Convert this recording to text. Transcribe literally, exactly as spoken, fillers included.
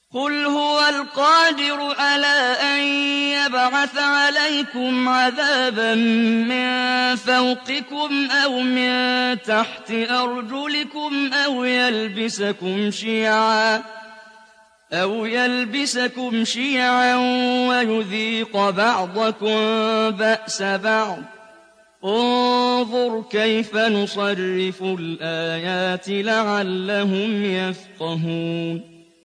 قُلْ هُوَ الْقَادِرُ عَلَىٰ أَن يَبْعَثَ عَلَيْكُمْ عَذَابًا مِّن فَوْقِكُمْ أَوْ مِن تَحْتِ أَرْجُلِكُمْ أَوْ يَلْبِسَكُمْ شِيَعًا وَيُذِيقَ بَعْضَكُم بَأْسَ بَعْضٍ ۗ انظُرْ كَيْفَ نُصَرِّفُ الْآيَاتِ لَعَلَّهُمْ يَفْقَهُونَ